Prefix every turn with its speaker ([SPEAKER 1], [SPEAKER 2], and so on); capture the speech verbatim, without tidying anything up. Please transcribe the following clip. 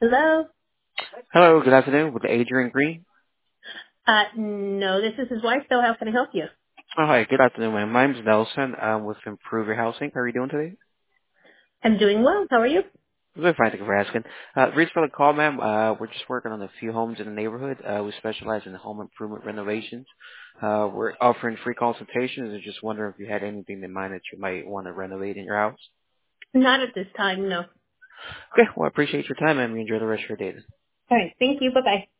[SPEAKER 1] Hello?
[SPEAKER 2] Hello, good afternoon with Adrian Green.
[SPEAKER 1] Uh, no, this is his wife, so how can I help you?
[SPEAKER 2] Oh, hi, good afternoon, ma'am. My name is Nelson. I'm with Improve Your Housing. How are you doing today?
[SPEAKER 1] I'm doing well. How are you?
[SPEAKER 2] Very fine, thank you for asking. Uh, the reason for the call, ma'am, uh, we're just working on a few homes in the neighborhood. Uh, we specialize in home improvement renovations. Uh, we're offering free consultations and just wondering if you had anything in mind that you might want to renovate in your house.
[SPEAKER 1] Not at this time, no.
[SPEAKER 2] Okay, well, I appreciate your time, and we enjoy the rest of your day.
[SPEAKER 1] All right. Thank you. Bye-bye.